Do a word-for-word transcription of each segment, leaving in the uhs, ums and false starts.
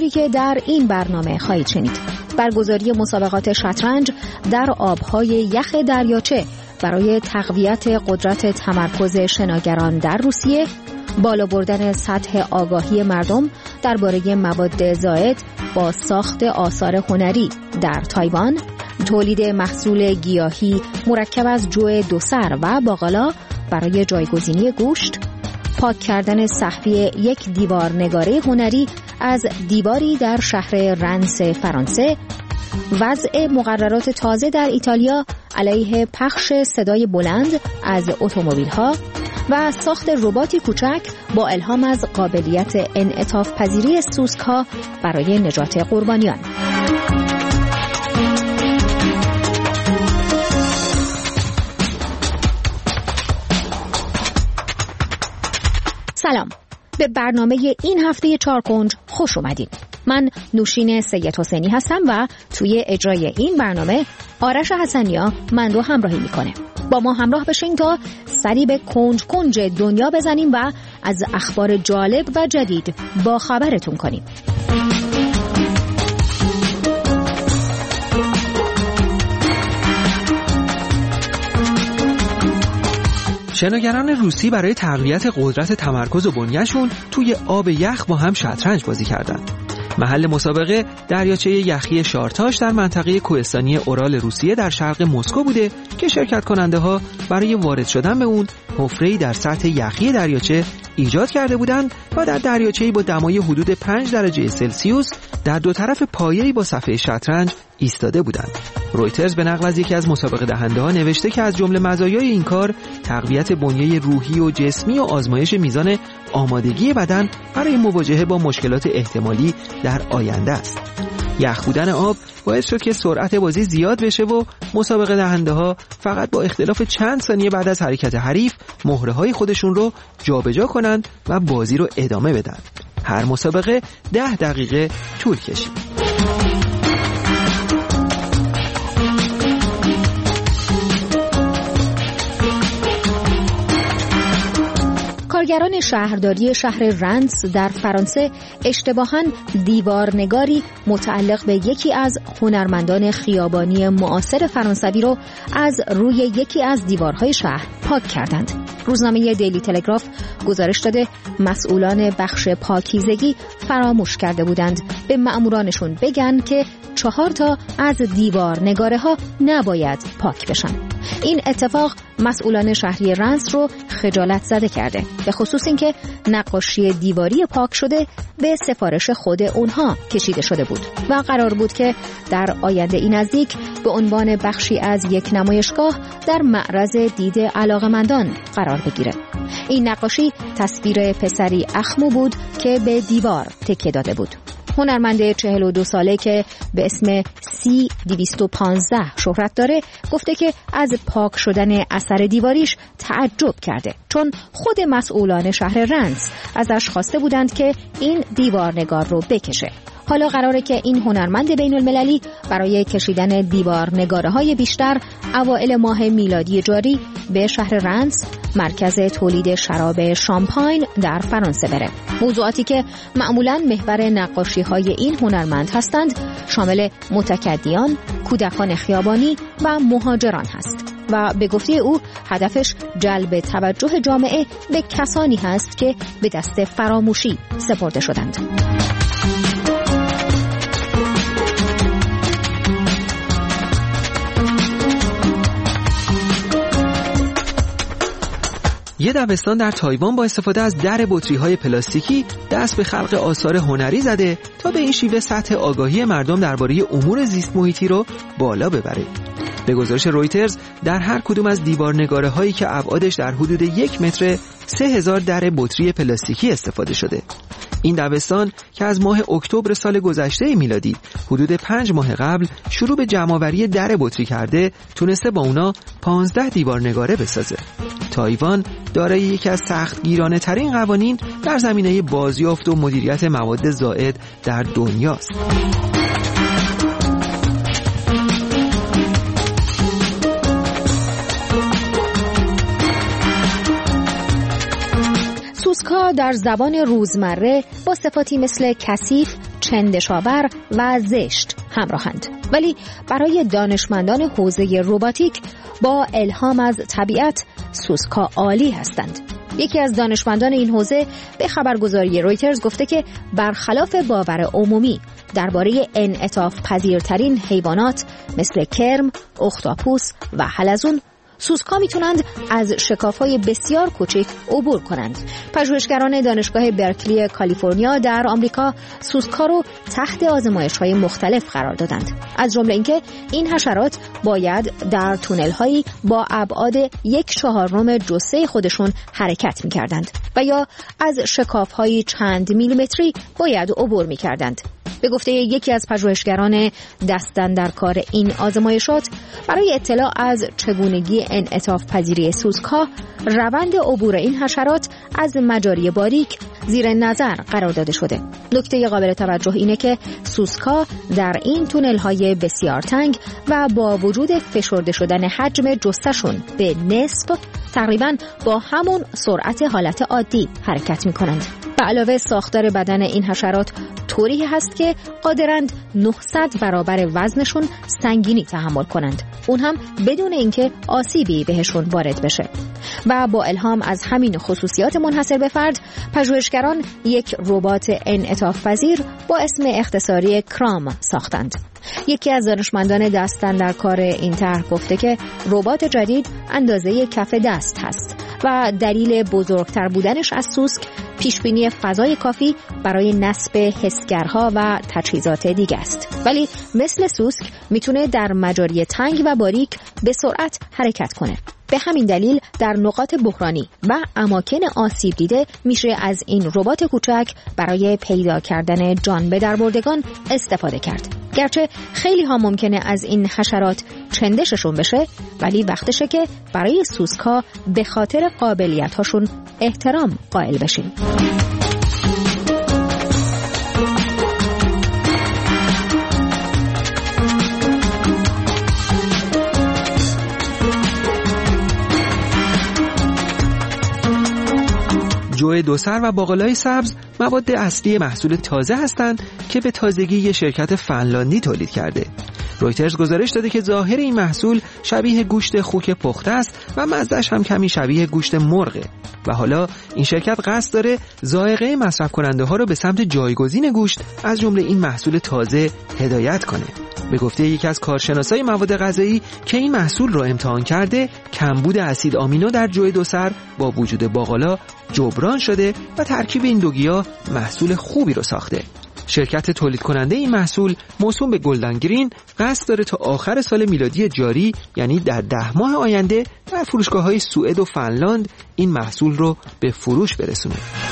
آنچنانی که در این برنامه خواهید شنید: برگزاری مسابقات شطرنج در آبهای یخ دریاچه برای تقویت قدرت تمرکز شناگران در روسیه، بالا بردن سطح آگاهی مردم درباره مواد زائد با ساخت آثار هنری در تایوان، تولید محصول گیاهی مرکب از جو دوسر و باقالا برای جایگزینی گوشت، پاک کردن سهوی یک دیوار نگاره هنری از دیواری در شهر رنس فرانسه، وضع مقررات تازه در ایتالیا علیه پخش صدای بلند از اتومبیل‌ها و ساخت رباتی کوچک با الهام از قابلیت انعطاف پذیری سوسک‌ها برای نجات قربانیان. سلام، به برنامه این هفته چارکنج خوش اومدین. من نوشین سید حسینی هستم و توی اجرای این برنامه آرش حسنیا من رو همراهی میکنه. با ما همراه بشین تا سری به کنج کنج دنیا بزنیم و از اخبار جالب و جدید با خبرتون کنیم. شناگران روسی برای تقویت قدرت تمرکز و بنیه‌شون توی آب یخ با هم شطرنج بازی کردند. محل مسابقه دریاچه یخی شارتاش در منطقه کوهستانی اورال روسیه در شرق مسکو بوده که شرکت کننده ها برای وارد شدن به اون حفره‌ای در سطح یخی دریاچه ایجاد کرده بودند و در دریاچه‌ای با دمای حدود پنج درجه سلسیوس در دو طرف پایه‌ای با صفحه شطرنج ایستاده بودند. رویترز به نقل از یکی از مسابقه دهنده ها نوشته که از جمله مزایای این کار تقویت بنیه روحی و جسمی و آزمایش میزان آمادگی بدن برای مواجهه با مشکلات احتمالی در آینده است. یخ بودن آب باعث شد که سرعت بازی زیاد بشه و مسابقه دهنده ها فقط با اختلاف چند ثانیه بعد از حرکت حریف مهره های خودشون رو جابجا کنند و بازی رو ادامه بدن. هر مسابقه ده دقیقه طول کشید. کارگران شهرداری شهر رنس در فرانسه اشتباهاً دیوارنگاری متعلق به یکی از هنرمندان خیابانی معاصر فرانسوی رو از روی یکی از دیوارهای شهر پاک کردند. روزنامه دیلی تلگراف گزارش داده مسئولان بخش پاکیزگی فراموش کرده بودند به مأمورانشون بگن که چهار تا از دیوار نگاره ها نباید پاک بشن. این اتفاق مسئولان شهری رنس رو خجالت زده کرده، به خصوص اینکه نقاشی دیواری پاک شده به سفارش خود اونها کشیده شده بود و قرار بود که در آینده این نزدیک به عنوان بخشی از یک نمایشگاه در معرض دید علاقه‌مندان قرار بگیره. این نقاشی تصویر پسری اخمو بود که به دیوار تکیه داده بود. هنرمند چهل و دو ساله که به اسم سی دویست و پانزده شهرت داره گفته که از پاک شدن اثر دیواریش تعجب کرده، چون خود مسئولان شهر رنس ازش خواسته بودند که این دیوارنگار رو بکشه. حالا قراره که این هنرمند بین المللی برای کشیدن دیوار نگاره های بیشتر اوائل ماه میلادی جاری به شهر رنس، مرکز تولید شراب شامپاین در فرانسه بره. موضوعاتی که معمولاً محور نقاشی های این هنرمند هستند شامل متکدیان، کودکان خیابانی و مهاجران هست و به گفته او هدفش جلب توجه جامعه به کسانی هست که به دست فراموشی سپرده شدند. یه دبستان در تایوان با استفاده از در بطری‌های پلاستیکی دست به خلق آثار هنری زده تا به این شیوه سطح آگاهی مردم درباره امور زیست محیطی رو بالا ببره. به گزارش رویترز در هر کدوم از دیوارنگاره هایی که ابعادش در حدود یک متر سه هزار در بطری پلاستیکی استفاده شده. این دبستان که از ماه اکتبر سال گذشته میلادی حدود پنج ماه قبل شروع به جمع‌آوری در بطری کرده تونسته با اونا پانزده دیوارنگاره بسازه. تایوان دارای یکی از سختگیرانه ترین قوانین در زمینه بازیافت و مدیریت مواد زائد در دنیاست. سوسک‌ها در زبان روزمره با صفاتی مثل کثیف، چندشاور و زشت همراهند. ولی برای دانشمندان حوزه روباتیک با الهام از طبیعت سوسکا عالی هستند. یکی از دانشمندان این حوزه به خبرگزاری رویترز گفته که برخلاف باور عمومی درباره انعطاف پذیرترین حیوانات مثل کرم، اختاپوس و حلزون، سوسکا میتونند از شکاف‌های بسیار کوچک عبور کنند. پژوهشگران دانشگاه برکلی کالیفرنیا در آمریکا سوسکا رو تحت آزمایش‌های مختلف قرار دادند. از جمله اینکه این حشرات باید در تونل‌هایی با ابعاد یک چهارم جثه خودشون حرکت می‌کردند و یا از شکاف‌های چند میلیمتری باید عبور می‌کردند. به گفته یکی از پژوهشگران دستن در کار این آزمایشات، برای اطلاع از چگونگی انعطاف پذیری سوسکا، روند عبور این حشرات از مجاری باریک زیر نظر قرار داده شده. نکته قابل توجه اینه که سوسکا در این تونل‌های بسیار تنگ و با وجود فشرده شدن حجم جثه‌شون به نصف، تقریباً با همون سرعت حالت عادی حرکت می‌کنند. به علاوه ساختار بدن این حشرات طوری هست که قادرند نهصد برابر وزنشون سنگینی تحمل کنند، اون هم بدون اینکه آسیبی بهشون وارد بشه. و با الهام از همین خصوصیات منحصر به فرد، پژوهشگران یک ربات انعطاف پذیر با اسم اختصاری کرام ساختند. یکی از دانشمندان دستن در کار این طرح گفته که ربات جدید اندازه کف دست هست و دلیل بزرگتر بودنش از سوسک پیشبینی فضای کافی برای نصب حسگرها و تجهیزات دیگه است. ولی مثل سوسک میتونه در مجاری تنگ و باریک به سرعت حرکت کنه. به همین دلیل در نقاط بحرانی و اماکن آسیب دیده میشه از این ربات کوچک برای پیدا کردن جان به دربردگان استفاده کرد. گرچه خیلی ها ممکنه از این حشرات چندششون بشه، ولی وقتشه که برای سوسکا به خاطر قابلیت هاشون احترام قائل بشیم. جو دوسر و باقلای سبز مواد اصلی محصول تازه هستند که به تازگی یک شرکت فنلاندی تولید کرده. رویترز گزارش داده که ظاهر این محصول شبیه گوشت خوک پخته است و مزه‌اش هم کمی شبیه گوشت مرغه و حالا این شرکت قصد داره ذائقه مصرف کننده ها رو به سمت جایگزین گوشت از جمله این محصول تازه هدایت کنه. به گفته یکی از کارشناسای مواد غذایی که این محصول رو امتحان کرده، کمبود اسید آمینو در جو دوسر با وجود باقلا جبران شده و ترکیب این دو گیاه محصول خوبی رو ساخته. شرکت تولید کننده این محصول موسوم به گلدن گرین قصد داره تا آخر سال میلادی جاری، یعنی در ده ماه آینده، در فروشگاه‌های سوئد و فنلاند این محصول رو به فروش برسونه.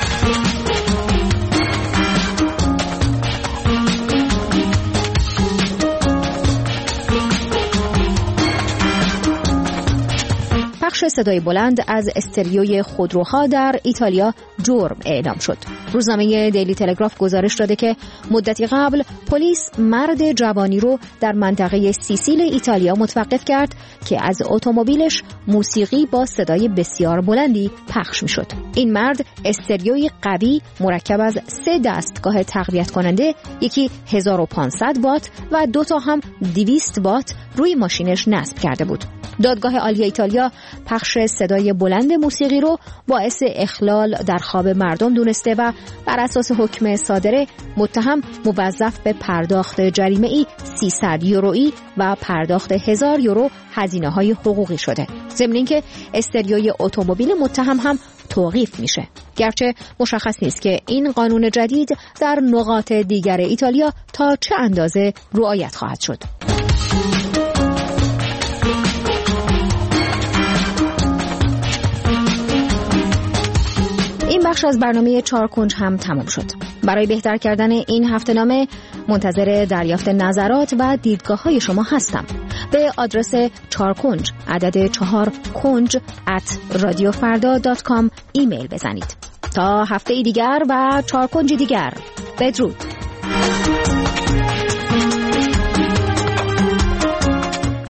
پخش صدای بلند از استریوی خودروها در ایتالیا جرم اعلام شد. روزنامه دیلی تلگراف گزارش داده که مدتی قبل پلیس مرد جوانی رو در منطقه سیسیل ایتالیا متوقف کرد که از اتومبیلش موسیقی با صدای بسیار بلندی پخش می‌شد. این مرد استریوی قوی مرکب از سه دستگاه تقویت کننده، یکی هزار و پانصد وات و دو تا هم دویست وات روی ماشینش نصب کرده بود. دادگاه عالی ایتالیا پخش صدای بلند موسیقی رو باعث اخلال در خواب مردم دونسته و بر اساس حکم صادره متهم موظف به پرداخت جریمه‌ای سیصد یورویی و پرداخت هزار یورو هزینه‌های حقوقی شده. ضمن اینکه استریوی اتومبیل متهم هم توقیف میشه. گرچه مشخص نیست که این قانون جدید در نقاط دیگر ایتالیا تا چه اندازه رعایت خواهد شد. این بخش از برنامه چهار کنج هم تمام شد. برای بهتر کردن این هفته‌نامه منتظر دریافت نظرات و دیدگاه‌های شما هستم. به آدرس چهار کنج عدد چهار کنج ات رادیو فردا دات کام ایمیل بزنید. تا هفته دیگر و چهار کنج دیگر، بدرود.